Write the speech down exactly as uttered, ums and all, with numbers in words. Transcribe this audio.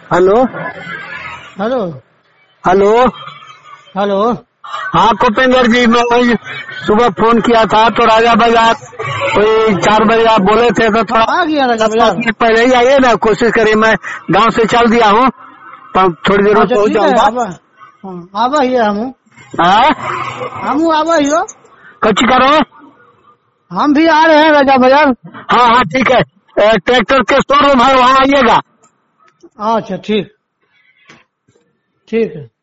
Hello hello hello hello. हाँ कुपेंद्र जी, मैं वही सुबह फोन किया था तो राजा बाजार वही चार बजे आप बोले थे तो थोड़ा आ गया राजा दस पाँच बाजार। मिनट पहले ही आइए ना, कोशिश करिए। मैं गांव से चल दिया हूँ तो थोड़ी देर में अच्छा पहुँच ठीक है, जाऊंगा। आवा आवा ही हमू हाँ हमू आवा ही हो। कुछ करो। हम भी आ रहे हैं राजा बाजार। हाँ हाँ ठीक है, ए, ट्रैक्टर के शोरूम है वहाँ आइएगा। अच्छा ठीक ठीक है।